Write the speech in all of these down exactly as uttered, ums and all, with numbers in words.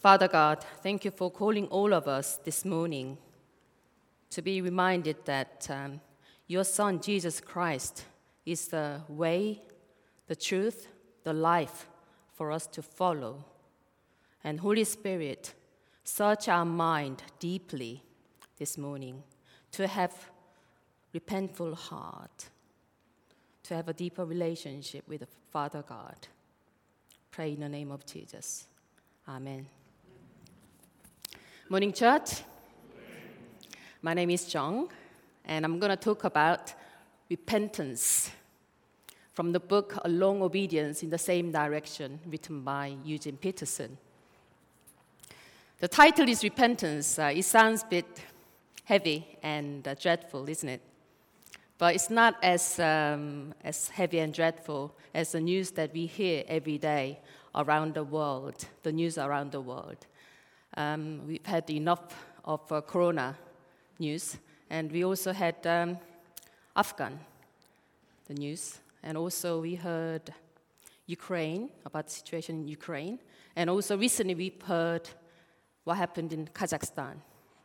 Father God, thank you for calling all of us this morning to be reminded that um, your Son, Jesus Christ, is the way, the truth, the life for us to follow. And Holy Spirit, search our mind deeply this morning to have repentful heart, to have a deeper relationship with the Father God. Pray in the name of Jesus. Amen. Morning, church. My name is Jung, and I'm going to talk about repentance from the book A Long Obedience in the Same Direction, written by Eugene Peterson. The title is Repentance. Uh, it sounds a bit heavy and uh, dreadful, isn't it? But it's not as, um, as heavy and dreadful as the news that we hear every day around the world, the news around the world. Um, we've had enough of uh, corona news, and we also had um, Afghan, the news, and also we heard Ukraine, about the situation in Ukraine, and also recently we've heard what happened in Kazakhstan.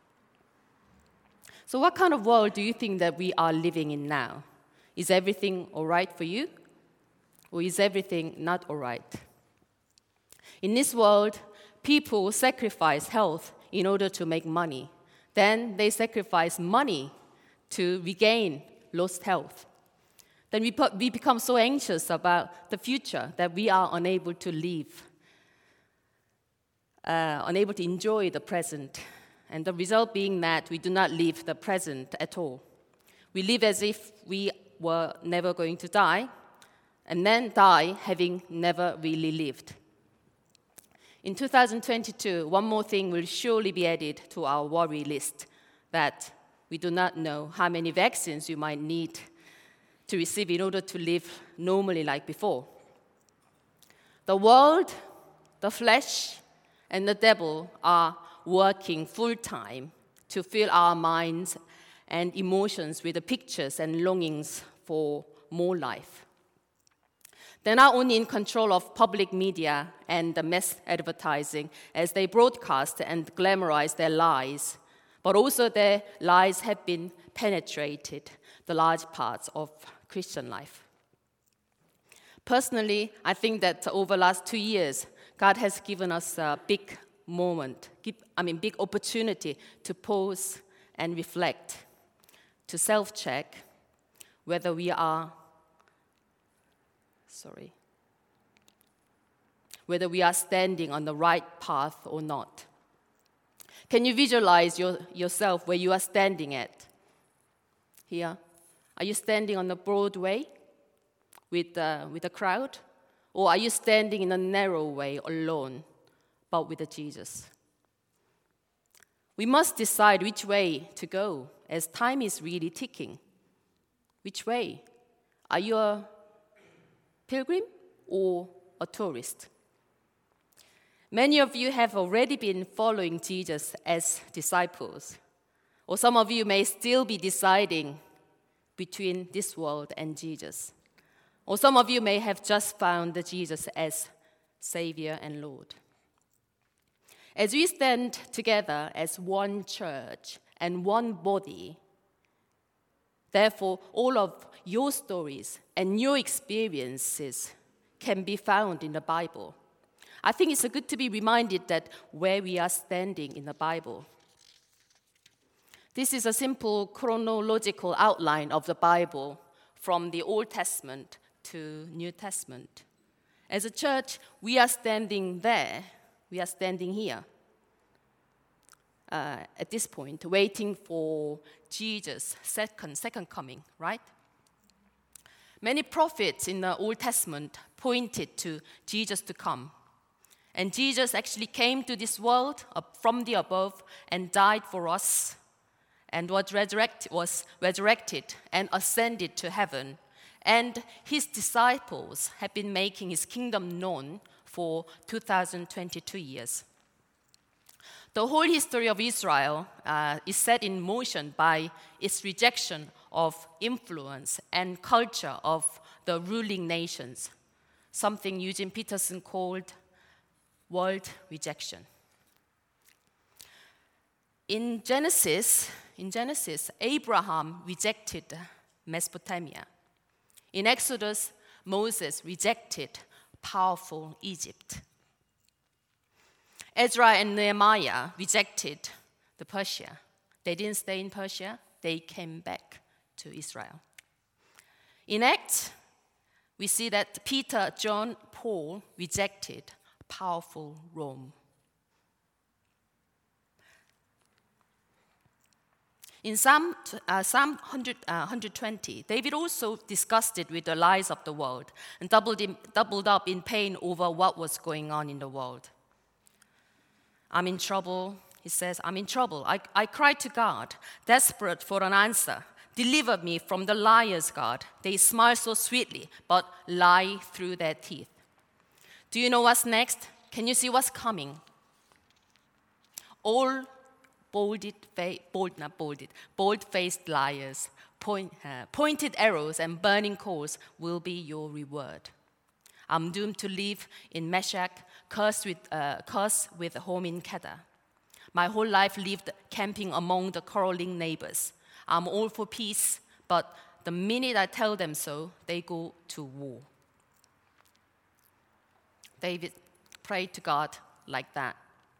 So what kind of world do you think that we are living in now? Is everything all right for you? Or is everything not all right? In this world, people sacrifice health in order to make money. Then they sacrifice money to regain lost health. Then we, we become so anxious about the future that we are unable to live, uh, unable to enjoy the present. And the result being that we do not live the present at all. We live as if we were never going to die, and then die having never really lived. In two thousand twenty-two, one more thing will surely be added to our worry list, that we do not know how many vaccines you might need to receive in order to live normally like before. The world, the flesh, and the devil are working full-time to fill our minds and emotions with the pictures and longings for more life. They're not only in control of public media and the mass advertising as they broadcast and glamorize their lies, but also their lies have been penetrated the large parts of Christian life. Personally, I think that over the last two years, God has given us a big moment, I mean, big opportunity to pause and reflect, to self-check whether we are, sorry, whether we are standing on the right path or not. Can you visualize your, yourself where you are standing at? Here, are you standing on the broad way with, uh, with a crowd? Or are you standing in a narrow way alone, but with a Jesus? We must decide which way to go, as time is really ticking. Which way? Are you a pilgrim or a tourist? Many of you have already been following Jesus as disciples, or some of you may still be deciding between this world and Jesus, or some of you may have just found Jesus as Savior and Lord. As we stand together as one church and one body, therefore, all of your stories and your experiences can be found in the Bible. I think it's good to be reminded that where we are standing in the Bible. This is a simple chronological outline of the Bible from the Old Testament to New Testament. As a church, we are standing there. We are standing here uh, at this point, waiting for Jesus' second, second coming, right? Many prophets in the Old Testament pointed to Jesus to come. And Jesus actually came to this world from the above and died for us, and was, resurrect, was resurrected and ascended to heaven. And his disciples have been making his kingdom known for two thousand twenty-two years. The whole history of Israel uh, is set in motion by its rejection of influence and culture of the ruling nations, something Eugene Peterson called world rejection. In Genesis, in Genesis, Abraham rejected Mesopotamia. In Exodus, Moses rejected powerful Egypt. Ezra and Nehemiah rejected the Persia. They didn't stay in Persia, they came back to Israel. In Acts, we see that Peter, John, Paul rejected powerful Rome. In Psalm, uh, Psalm one hundred, uh, one twenty, David also disgusted with the lies of the world and doubled, in, doubled up in pain over what was going on in the world. I'm in trouble, he says, I'm in trouble. I, I cried to God, desperate for an answer. Deliver me from the liars, God. They smile so sweetly, but lie through their teeth. Do you know what's next? Can you see what's coming? All bolded, bold, not bolded, bold-faced liars, point, uh, pointed arrows and burning coals will be your reward. I'm doomed to live in Meshach, cursed with, uh, cursed with a home in Kedar. My whole life lived camping among the quarreling neighbors. I'm all for peace, but the minute I tell them so, they go to war. David prayed to God like that.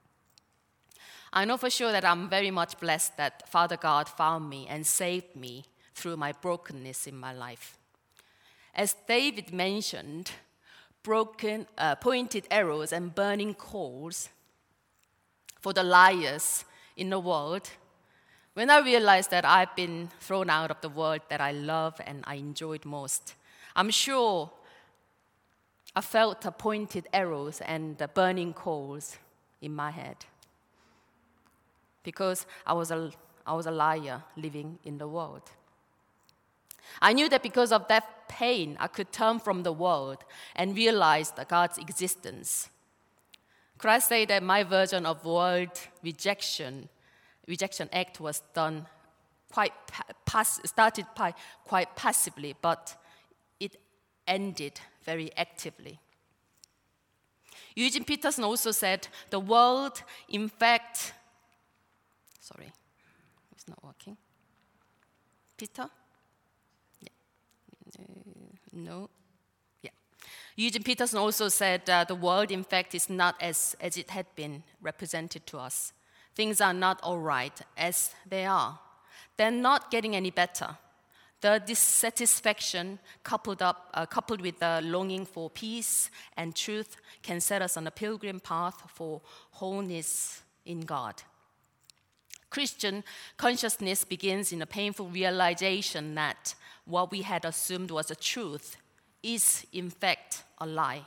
I know for sure that I'm very much blessed that Father God found me and saved me through my brokenness in my life. As David mentioned, broken, uh, pointed arrows and burning coals for the liars in the world. When I realized that I've been thrown out of the world that I love and I enjoyed most, I'm sure I felt the pointed arrows and the burning coals in my head. Because I was a, I was a liar living in the world. I knew that because of that pain, I could turn from the world and realize God's existence. Christ said that my version of world rejection, rejection act was done quite pass, started by quite passively, but it ended very actively. Eugene Peterson also said, the world, in fact, sorry, it's not working. Peter? Yeah. Uh, no. Yeah. Eugene Peterson also said uh, the world, in fact, is not as, as it had been represented to us. Things are not all right as they are. They're not getting any better. The dissatisfaction coupled, up, uh, coupled with the longing for peace and truth can set us on a pilgrim path for wholeness in God. Christian consciousness begins in a painful realization that what we had assumed was a truth is, in fact, a lie.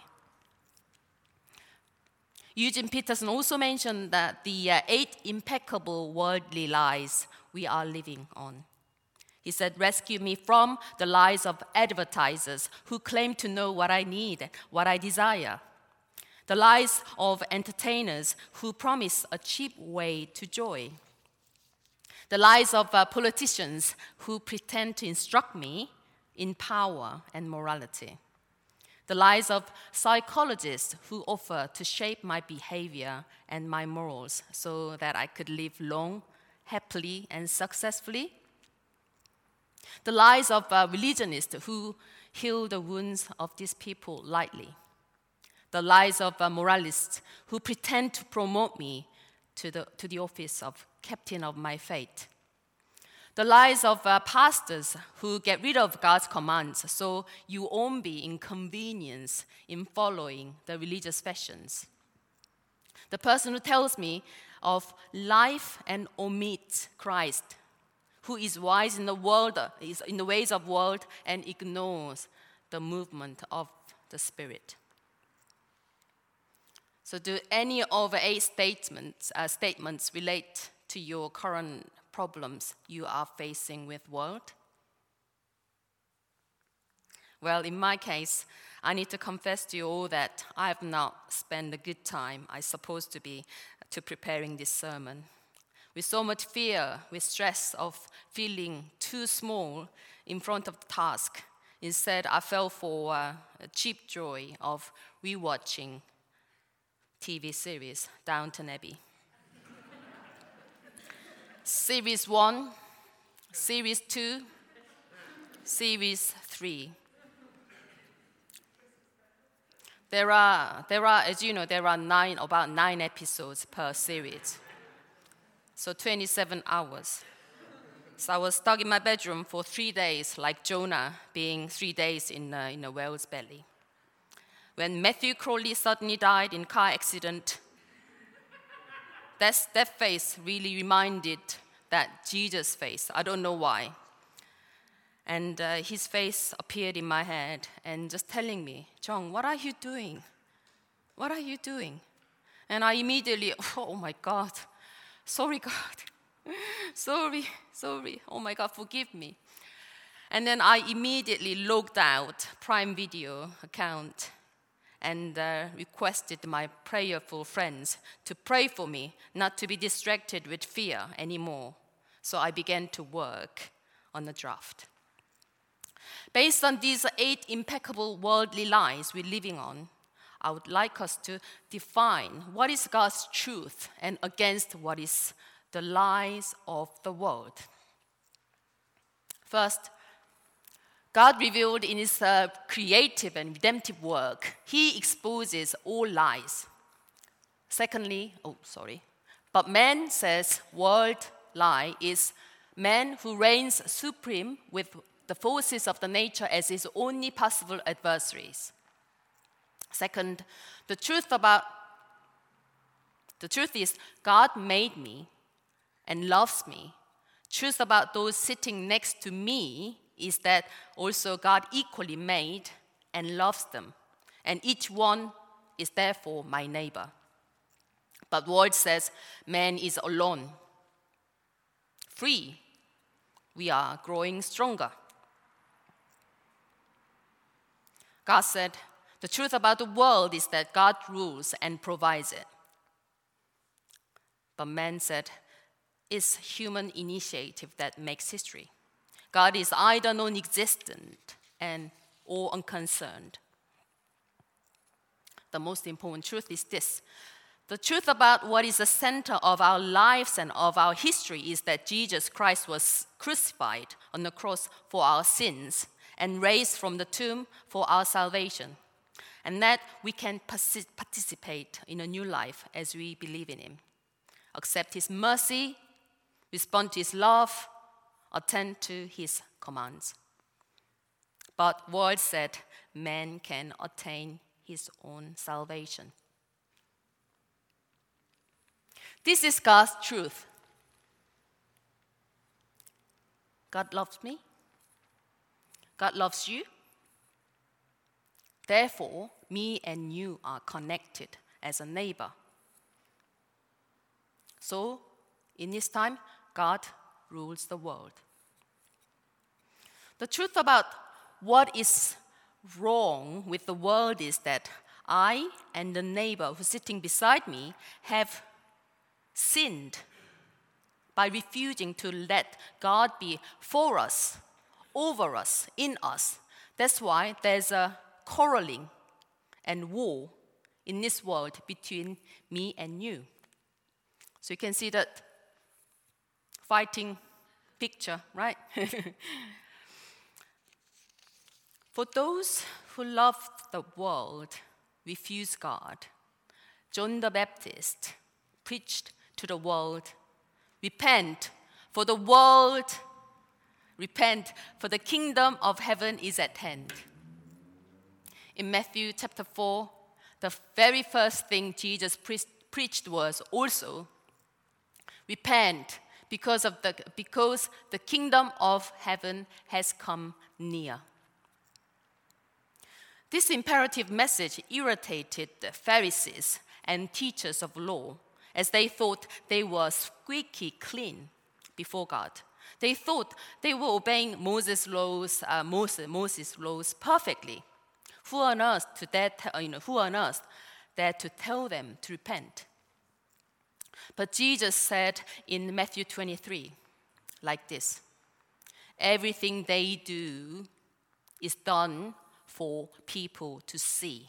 Eugene Peterson also mentioned that the uh, eight impeccable worldly lies we are living on. He said, rescue me from the lies of advertisers who claim to know what I need, what I desire. The lies of entertainers who promise a cheap way to joy. The lies of uh, politicians who pretend to instruct me in power and morality. The lies of psychologists who offer to shape my behavior and my morals so that I could live long, happily, and successfully. The lies of uh, religionists who heal the wounds of these people lightly. The lies of uh, moralists who pretend to promote me to the, to the office of captain of my fate. The lies of uh, pastors who get rid of God's commands so you won't be inconvenienced in following the religious fashions. The person who tells me of life and omits Christ, who is wise in the world, is in the ways of world, and ignores the movement of the Spirit. So, do any of the eight statements uh, statements relate to your current problems you are facing with world? Well, in my case, I need to confess to you all that I have not spent a good time, I supposed to be, to preparing this sermon. With so much fear, with stress of feeling too small in front of the task, instead I fell for uh, a cheap joy of rewatching T V series Downton Abbey. Series one, Series two, Series three. There are, there are, as you know, there are nine, about nine episodes per series. So twenty-seven hours. So I was stuck in my bedroom for three days, like Jonah being three days in a, in a whale's belly. When Matthew Crowley suddenly died in a car accident, that's, that face really reminded that Jesus' face. I don't know why. And uh, his face appeared in my head and just telling me, Jung, what are you doing? What are you doing? And I immediately, oh my God, sorry God, sorry, sorry, oh my God, forgive me. And then I immediately logged out Prime Video account and uh, requested my prayerful friends to pray for me, not to be distracted with fear anymore. So I began to work on the draft. Based on these eight impeccable worldly lies we're living on, I would like us to define what is God's truth and against what is the lies of the world. First, God revealed in his uh, creative and redemptive work, he exposes all lies. Secondly, oh, sorry, but man says world lie is man who reigns supreme with the forces of the nature as his only possible adversaries. Second, the truth about the truth is God made me and loves me. Truth about those sitting next to me is that also God equally made and loves them, and each one is therefore my neighbor. But word says man is alone. Free, we are growing stronger. God said, the truth about the world is that God rules and provides it. But man said, it's human initiative that makes history. God is either non-existent and or unconcerned. The most important truth is this. The truth about what is the center of our lives and of our history is that Jesus Christ was crucified on the cross for our sins and raised from the tomb for our salvation, and that we can participate in a new life as we believe in him, accept his mercy, respond to his love, attend to his commands. But word said man can attain his own salvation. This is God's truth. God loves me. God loves you. Therefore, me and you are connected as a neighbor. So, in this time, God rules the world. The truth about what is wrong with the world is that I and the neighbor who's sitting beside me have sinned by refusing to let God be for us, over us, in us. That's why there's a quarreling and war in this world between me and you. So you can see that fighting picture, right? For those who love the world, refuse God, John the Baptist preached to the world, repent, for the world, repent, for the kingdom of heaven is at hand. In Matthew chapter four, the very first thing Jesus pre- preached was also, repent, because of the because the kingdom of heaven has come near. This imperative message irritated the Pharisees and teachers of law, as they thought they were squeaky clean before God. They thought they were obeying Moses' laws, uh, Moses, Moses' laws perfectly. Who on earth to dare, you know, who on earth dared to tell them to repent? But Jesus said in Matthew twenty-three, like this: everything they do is done for people to see.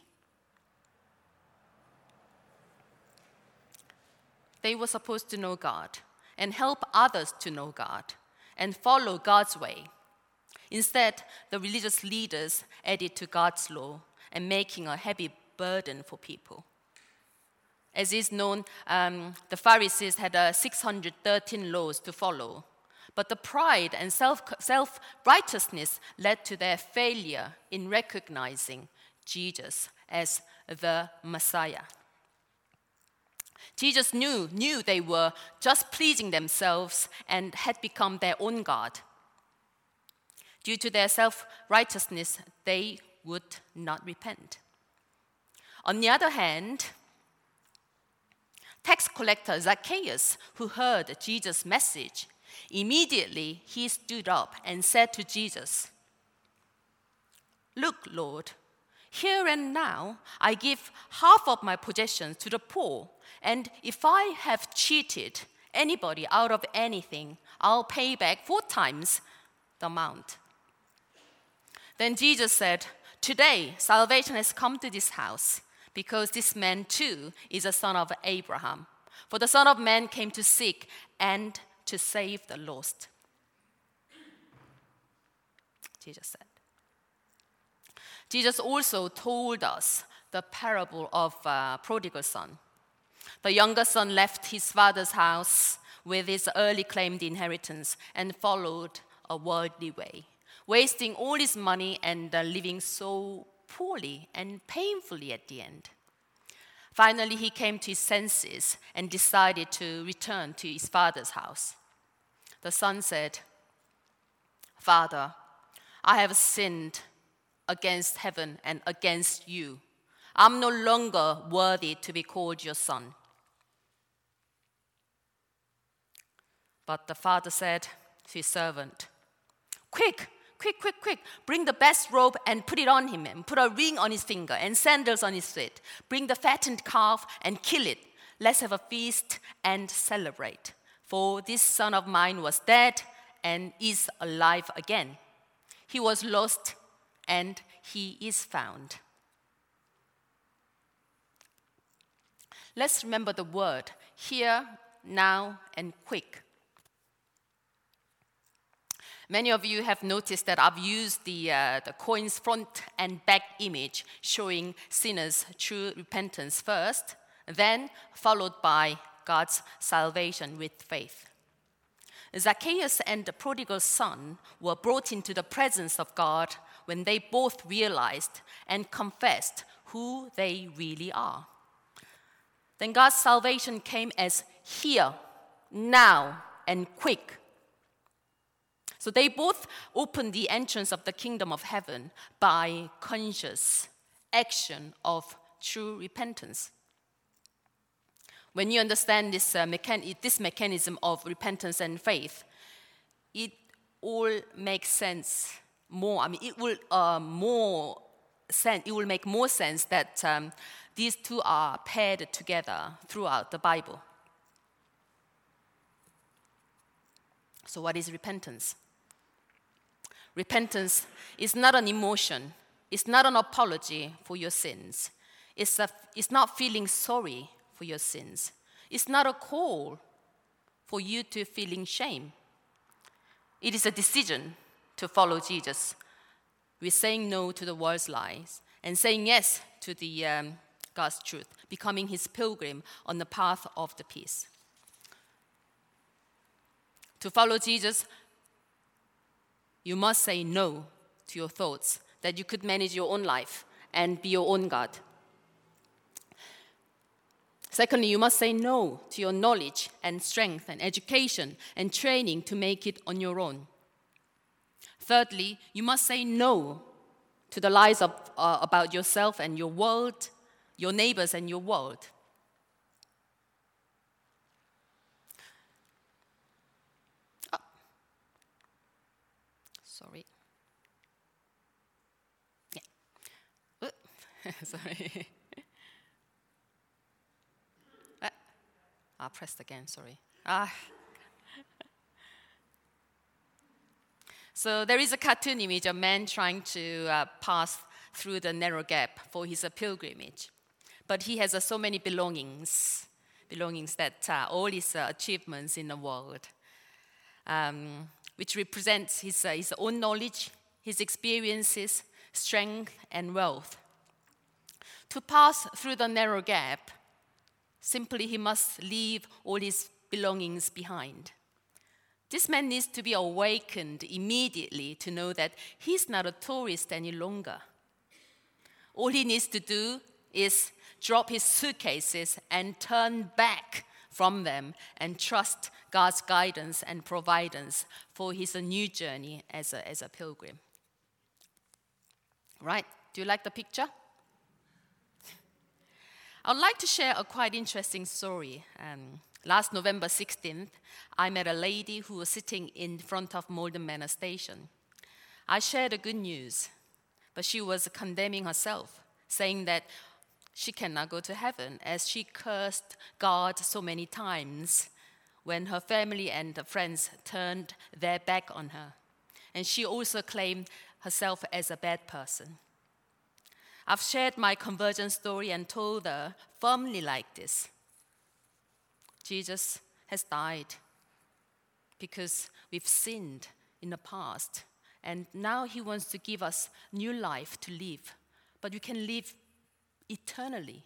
They were supposed to know God, and help others to know God and follow God's way. Instead, the religious leaders added to God's law and making a heavy burden for people. As is known, um, the Pharisees had uh, six hundred thirteen laws to follow, but the pride and self, self-righteousness led to their failure in recognizing Jesus as the Messiah. Jesus knew, knew they were just pleasing themselves and had become their own God. Due to their self-righteousness, they would not repent. On the other hand, tax collector Zacchaeus, who heard Jesus' message, immediately he stood up and said to Jesus, "Look, Lord, here and now I give half of my possessions to the poor, and if I have cheated anybody out of anything, I'll pay back four times the amount." Then Jesus said, "Today salvation has come to this house, because this man too is a son of Abraham. For the Son of Man came to seek and to save the lost." Jesus said. Jesus also told us the parable of uh, prodigal son. The younger son left his father's house with his early claimed inheritance and followed a worldly way, wasting all his money and uh, living so poorly and painfully at the end. Finally, he came to his senses and decided to return to his father's house. The son said, "Father, I have sinned against heaven and against you. I'm no longer worthy to be called your son." But the father said to his servant, "Quick, quick, quick, quick, bring the best robe and put it on him, and put a ring on his finger and sandals on his feet. Bring the fattened calf and kill it. Let's have a feast and celebrate. For this son of mine was dead and is alive again. He was lost and he is found." Let's remember the word here, now, and quick. Many of you have noticed that I've used the, uh, the coin's front and back image showing sinners' true repentance first, then followed by God's salvation with faith. Zacchaeus and the prodigal son were brought into the presence of God when they both realized and confessed who they really are. Then God's salvation came as here, now, and quick. So they both opened the entrance of the kingdom of heaven by conscious action of true repentance. When you understand this, uh, mechan- this mechanism of repentance and faith, it all makes sense more. I mean, it will uh, more sense. It will make more sense that um, these two are paired together throughout the Bible. So, what is repentance? Repentance is not an emotion. It's not an apology for your sins. It's, a, it's not feeling sorry for your sins. It's not a call for you to feeling shame. It is a decision to follow Jesus. We're saying no to the world's lies and saying yes to the um, God's truth, becoming his pilgrim on the path of the peace. To follow Jesus, you must say no to your thoughts that you could manage your own life and be your own God. Secondly, you must say no to your knowledge and strength and education and training to make it on your own. Thirdly, you must say no to the lies of, uh, about yourself and your world, your neighbors and your world. Oh. Sorry. Yeah. Sorry. ah. I pressed again, sorry. Ah. So there is a cartoon image of a man trying to uh, pass through the narrow gap for his uh, pilgrimage. But he has uh, so many belongings belongings, that uh, all his uh, achievements in the world, um, which represents his, uh, his own knowledge, his experiences, strength, and wealth. To pass through the narrow gap, simply he must leave all his belongings behind. This man needs to be awakened immediately to know that he's not a tourist any longer. All he needs to do is drop his suitcases and turn back from them and trust God's guidance and providence for his new journey as a, as a pilgrim. Right? Do you like the picture? I would like to share a quite interesting story. Um, last November sixteenth, I met a lady who was sitting in front of Malden Manor Station. I shared the good news, but she was condemning herself, saying that she cannot go to heaven as she cursed God so many times when her family and friends turned their back on her. And she also claimed herself as a bad person. I've shared my conversion story and told her firmly like this: Jesus has died because we've sinned in the past, and now he wants to give us new life to live, but we can live eternally.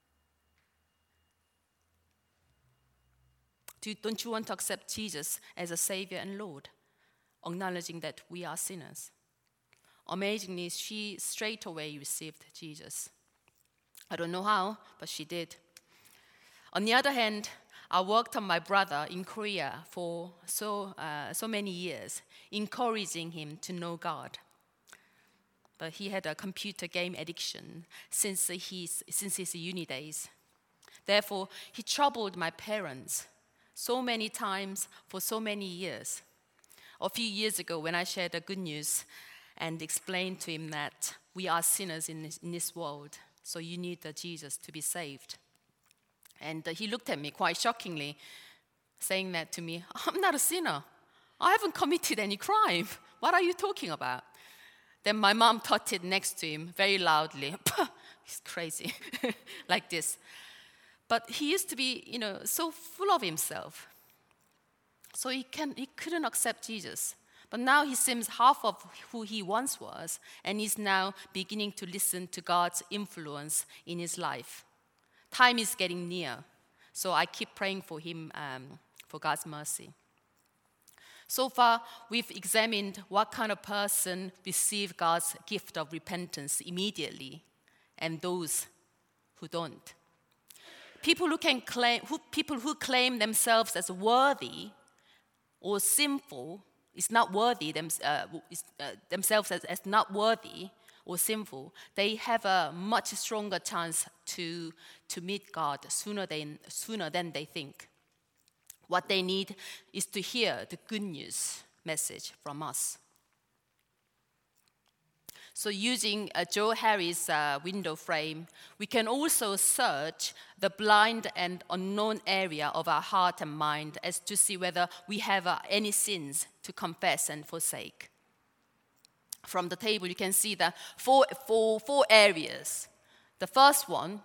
Do, don't you want to accept Jesus as a Savior and Lord, acknowledging that we are sinners? Amazingly, she straight away received Jesus. I don't know how, but she did. On the other hand, I worked on my brother in Korea for so, uh, so many years, encouraging him to know God. But he had a computer game addiction since his, since his uni days. Therefore, he troubled my parents so many times for so many years. A few years ago, when I shared the good news and explained to him that we are sinners in this, in this world, so you need the Jesus to be saved. And uh, he looked at me quite shockingly, saying that to me, "I'm not a sinner. I haven't committed any crime. What are you talking about?" Then my mom taught it next to him very loudly. He's crazy, like this. But he used to be, you know, so full of himself. So he, can, he couldn't accept Jesus. But now he seems half of who he once was, and he's now beginning to listen to God's influence in his life. Time is getting near, so I keep praying for him um, for God's mercy. So far, we've examined what kind of person receive God's gift of repentance immediately, and those who don't. People who can claim, who, people who claim themselves as worthy or sinful is not worthy them, uh, is, uh, themselves as, as not worthy or sinful. They have a much stronger chance to to meet God sooner than sooner than they think. What they need is to hear the good news message from us. So using uh, Joe Harris' uh, window frame, we can also search the blind and unknown area of our heart and mind as to see whether we have uh, any sins to confess and forsake. From the table, you can see the four, four, four areas. The first one,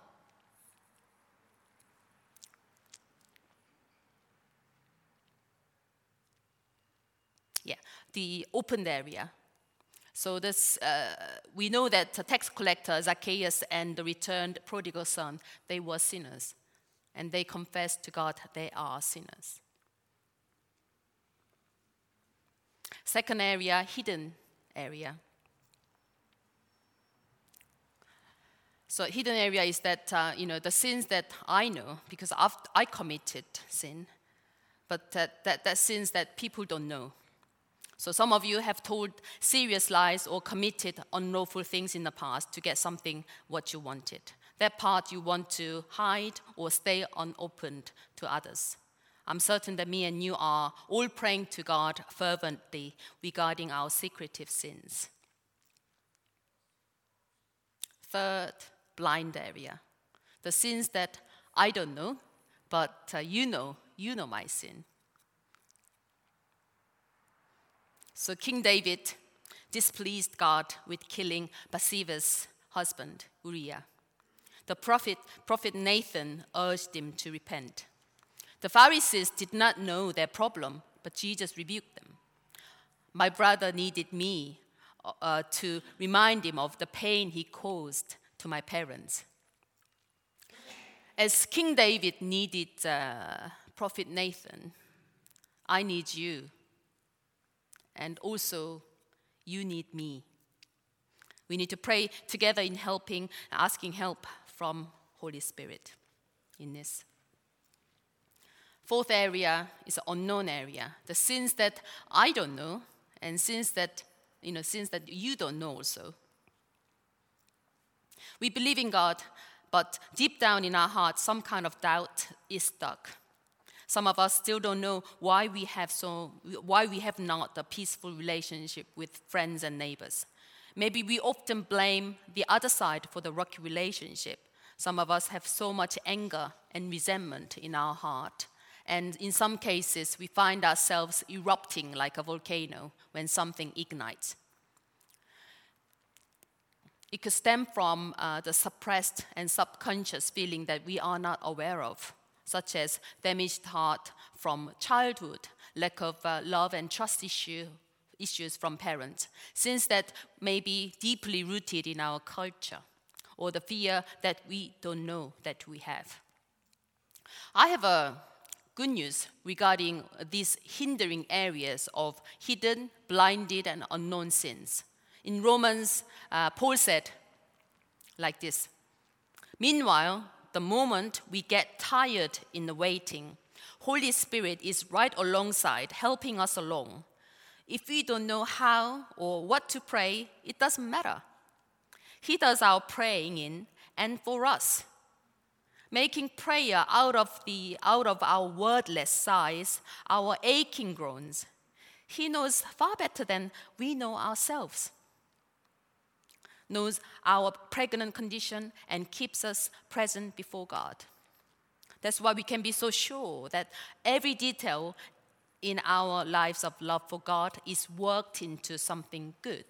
yeah, the opened area. So this, uh, we know that the tax collector, Zacchaeus, and the returned prodigal son, they were sinners. And they confessed to God they are sinners. Second area, hidden area. So hidden area is that, uh, you know, the sins that I know, because I've, I committed sin, but that, that, that sins that people don't know. So some of you have told serious lies or committed unlawful things in the past to get something what you wanted. That part you want to hide or stay unopened to others. I'm certain that me and you are all praying to God fervently regarding our secretive sins. Third, blind area. The sins that I don't know, but uh, you know, you know my sin. So King David displeased God with killing Bathsheba's husband, Uriah. The prophet, prophet Nathan urged him to repent. The Pharisees did not know their problem, but Jesus rebuked them. My brother needed me uh, to remind him of the pain he caused to my parents. As King David needed uh, Prophet Nathan, I need you. And also, you need me. We need to pray together in helping, asking help from Holy Spirit in this. Fourth area is an unknown area. The sins that I don't know, and sins that, you know, sins that you don't know also. We believe in God, but deep down in our hearts, some kind of doubt is stuck. Some of us still don't know why we have so why we have not a peaceful relationship with friends and neighbors. Maybe we often blame the other side for the rocky relationship. Some of us have so much anger and resentment in our heart. And in some cases, we find ourselves erupting like a volcano when something ignites. It could stem from uh, the suppressed and subconscious feeling that we are not aware of, such as damaged heart from childhood, lack of uh, love and trust issue, issues from parents, sins that may be deeply rooted in our culture, or the fear that we don't know that we have. I have a good news regarding these hindering areas of hidden, blinded, and unknown sins. In Romans, uh, Paul said like this, meanwhile, the moment we get tired in the waiting, Holy Spirit is right alongside, helping us along. If we don't know how or what to pray, it doesn't matter. He does our praying in and for us, making prayer out of the out of our wordless sighs, our aching groans. He knows far better than we know ourselves, knows our pregnant condition and keeps us present before God. That's why we can be so sure that every detail in our lives of love for God is worked into something good.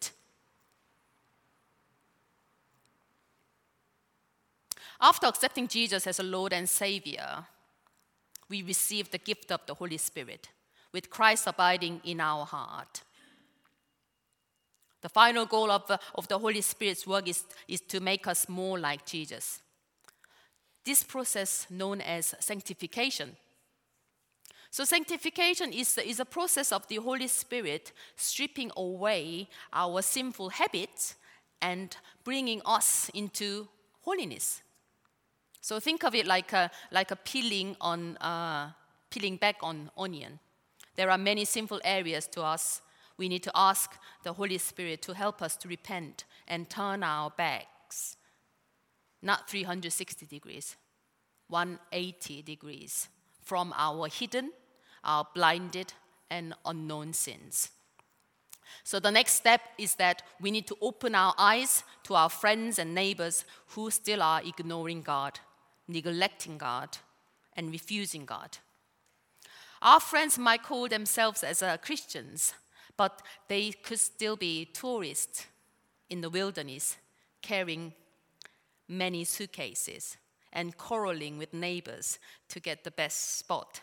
After accepting Jesus as a Lord and Savior, we receive the gift of the Holy Spirit, with Christ abiding in our heart. The final goal of the, of the Holy Spirit's work is, is to make us more like Jesus. This process known as sanctification. So sanctification is, is a process of the Holy Spirit stripping away our sinful habits and bringing us into holiness. So think of it like a, like a peeling, on, uh, peeling back on onion. There are many sinful areas to us. We need to ask the Holy Spirit to help us to repent and turn our backs, not three hundred sixty degrees, one hundred eighty degrees, from our hidden, our blinded, and unknown sins. So the next step is that we need to open our eyes to our friends and neighbors who still are ignoring God, neglecting God, and refusing God. Our friends might call themselves as uh, Christians, but they could still be tourists in the wilderness, carrying many suitcases and quarreling with neighbors to get the best spot.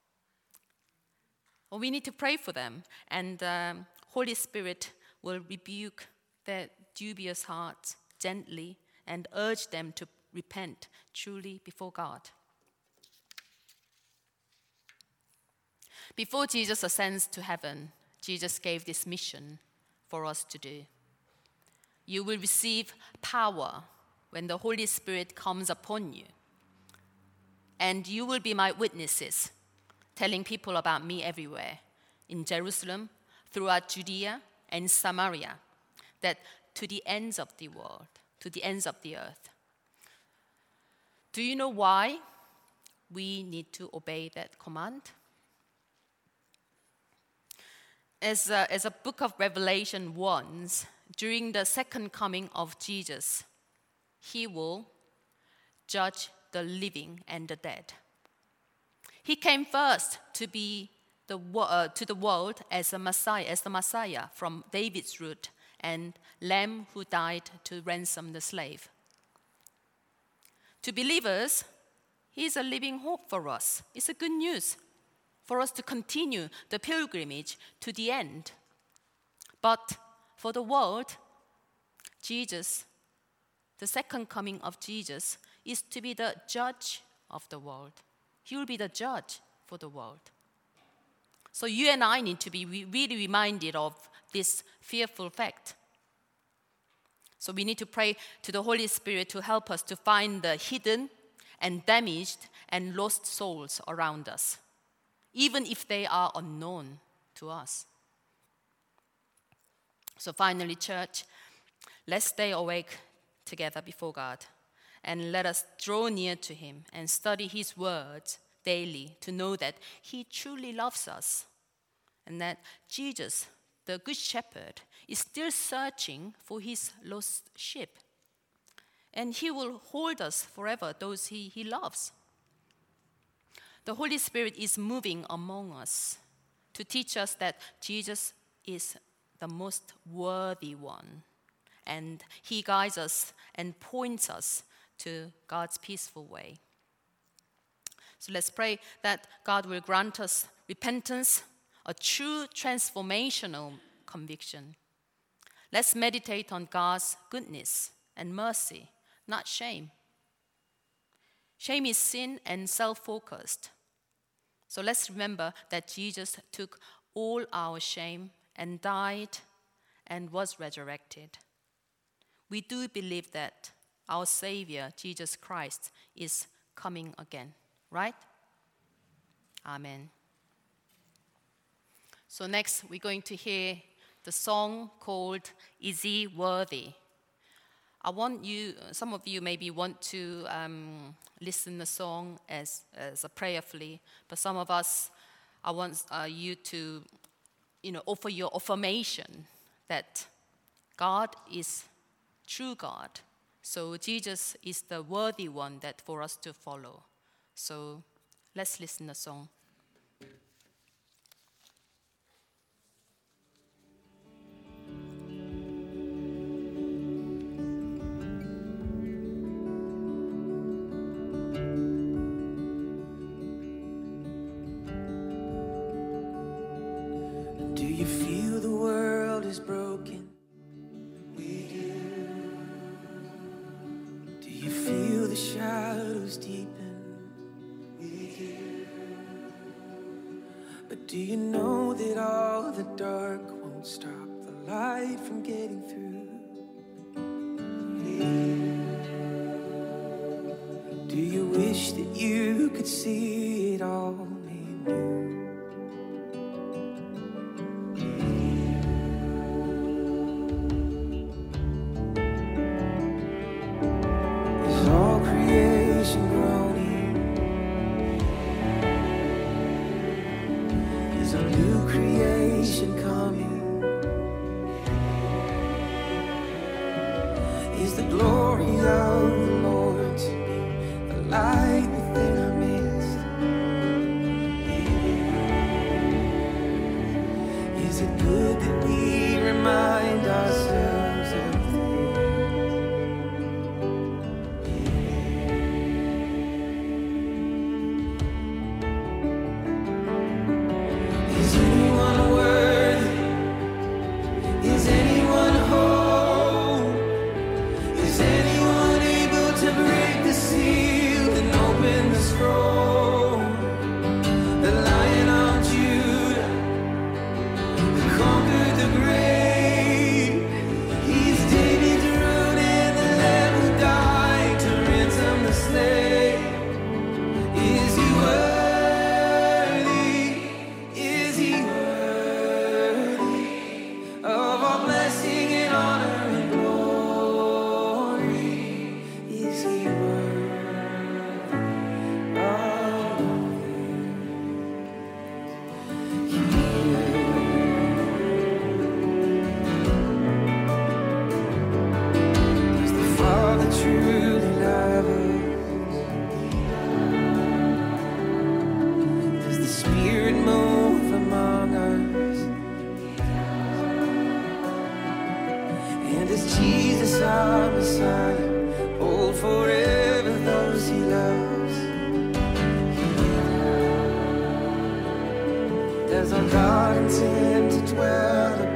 Well, we need to pray for them, and um, Holy Spirit will rebuke their dubious hearts gently and urge them to repent truly before God. Before Jesus ascends to heaven, Jesus gave this mission for us to do. You will receive power when the Holy Spirit comes upon you, and you will be my witnesses, telling people about me everywhere, in Jerusalem, throughout Judea and Samaria, that to the ends of the world, to the ends of the earth. Do you know why we need to obey that command? As a, as a book of Revelation warns, during the second coming of Jesus, he will judge the living and the dead. He came first to be the, uh, to the world as a Messiah, as the Messiah from David's root, and Lamb who died to ransom the slave. To believers, He is a living hope for us. It's a good news for us to continue the pilgrimage to the end. But for the world, Jesus, the second coming of Jesus, is to be the judge of the world. He will be the judge for the world. So you and I need to be re- really reminded of this fearful fact. So we need to pray to the Holy Spirit to help us to find the hidden and damaged and lost souls around us, even if they are unknown to us. So finally, church, let's stay awake together before God, and let us draw near to him and study his words daily to know that he truly loves us, and that Jesus, the Good Shepherd, is still searching for his lost sheep. And he will hold us forever, those he, he loves. The Holy Spirit is moving among us to teach us that Jesus is the most worthy one. And he guides us and points us to God's peaceful way. So let's pray that God will grant us repentance, a true transformational conviction. Let's meditate on God's goodness and mercy, not shame. Shame is sin and self-focused. So let's remember that Jesus took all our shame and died and was resurrected. We do believe that our Savior, Jesus Christ, is coming again, right? Amen. So next, we're going to hear the song called Is He Worthy? I want you, some of you maybe want to um, listen the song as, as a prayerfully, but some of us, I want uh, you to, you know, offer your affirmation that God is true God. So Jesus is the worthy one that for us to follow. So let's listen to the song. Do you feel the world is broken? The shadows deepen, we do. But do you know that all the dark won't stop the light from getting through? Do you wish that you could see it all made new? Jesus our Messiah, hold forever those he loves. Says our God intend to dwell